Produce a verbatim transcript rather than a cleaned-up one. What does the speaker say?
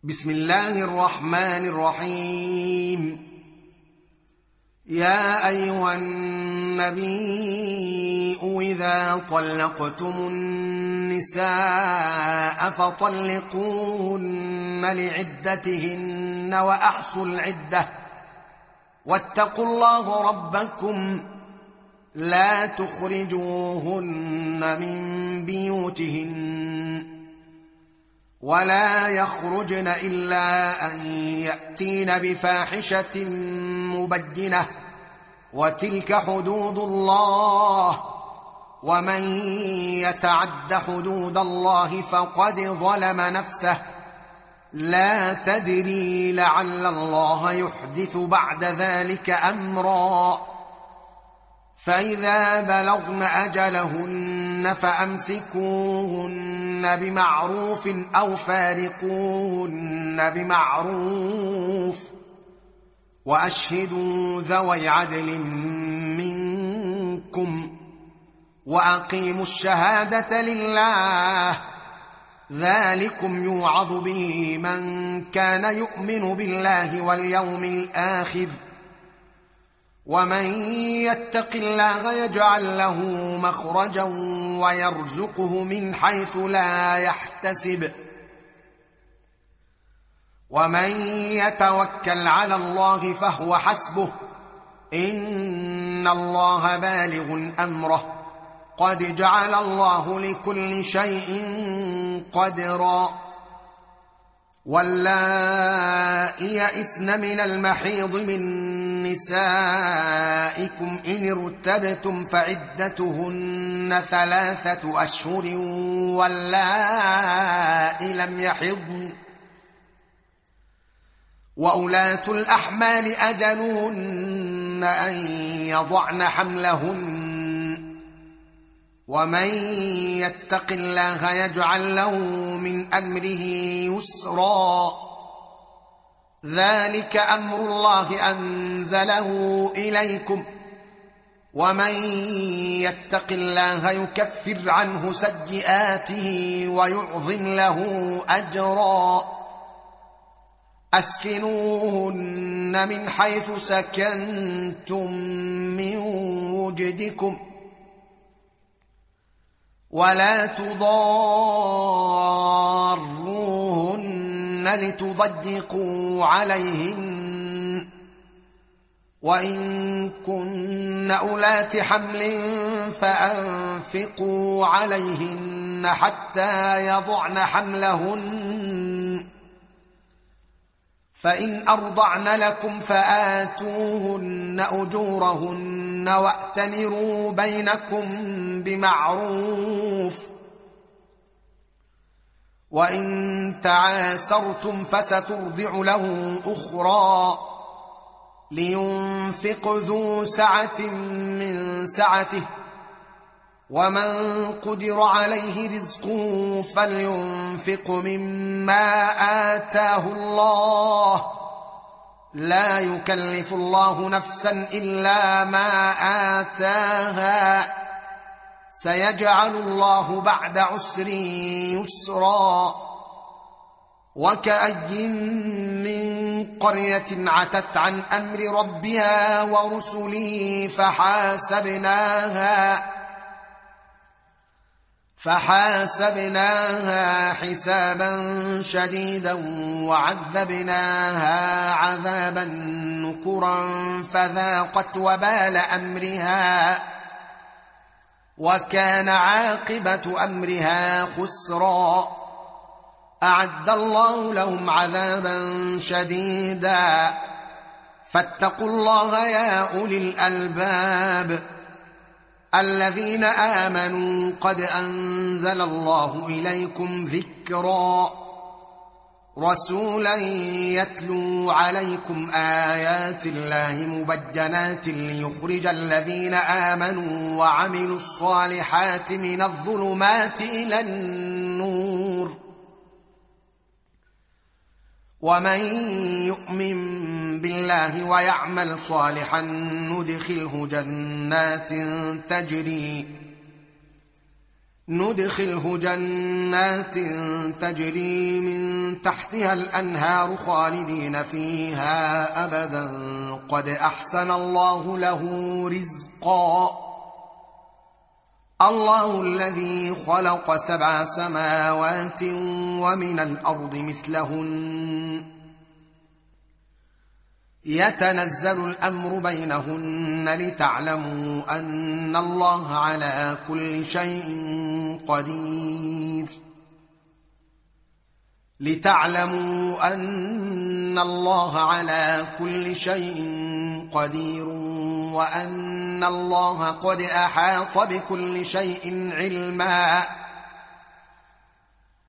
بسم الله الرحمن الرحيم. يا أيها النبي إذا طلقتم النساء فطلقوهن لعدتهن وأحصوا العدة واتقوا الله ربكم لا تخرجوهن من بيوتهن ولا يخرجن إلا أن يأتين بفاحشة مبينة وتلك حدود الله ومن يتعد حدود الله فقد ظلم نفسه لا تدري لعل الله يحدث بعد ذلك أمرا. فإذا بلغن أجلهن فأمسكوهن بمعروف أو فارقوهن بمعروف وأشهدوا ذوي عدل منكم وأقيموا الشهادة لله ذلكم يوعظ به من كان يؤمن بالله واليوم الآخر ومن يتق الله يجعل له مخرجا ويرزقه من حيث لا يحتسب ومن يتوكل على الله فهو حسبه إن الله بالغ أمره قد جعل الله لكل شيء قدرا. واللائي يئسن من المحيض من نسائكم إن ارتبتم فعدتهن ثلاثة أشهر واللائي لم يحضن وأولاة الأحمال أجلهن أن يضعن حملهن ومن يتق الله يجعل له من أمره يسرا ذلك أمر الله أنزله إليكم ومن يتق الله يكفر عنه سيئاته ويعظم له أجرا. أسكنوهن من حيث سكنتم من وجدكم ولا تضاروهن لتضيقوا عليهن وإن كن أولات حمل فأنفقوا عليهن حتى يضعن حملهن فإن أرضعن لكم فآتوهن أجورهن واعتمروا بينكم بمعروف وإن تعاسرتم فسترضع له أخرى لينفق ذو سعة من سعته ومن قدر عليه رزقه فلينفق مما آتاه الله لا يكلف الله نفسا إلا ما آتاها سيجعل الله بعد عسر يسرا. وكأي من قرية عتت عن أمر ربها ورسله فحاسبناها فحاسبناها حسابا شديدا وعذبناها عذابا نكرا فذاقت وبال أمرها وكان عاقبة أمرها خسرا. أعد الله لهم عذابا شديدا فاتقوا الله يا أولي الألباب الذين آمنوا قد أنزل الله إليكم ذكرا رسولا يتلو عليكم آيات الله مبينات ليخرج الذين آمنوا وعملوا الصالحات من الظلمات إلى النور ومن يؤمن بالله ويعمل صالحا ندخله جنات تجري ندخله جنات تجري من تحتها الأنهار خالدين فيها أبدا قد أحسن الله له رزقا. الله الذي خلق سبع سماوات ومن الأرض مثلهن يتنزل الأمر بينهن لتعلموا أن الله على كل شيء قدير لتعلموا أن الله على كل شيء قدير وأن الله قد أحاط بكل شيء علما.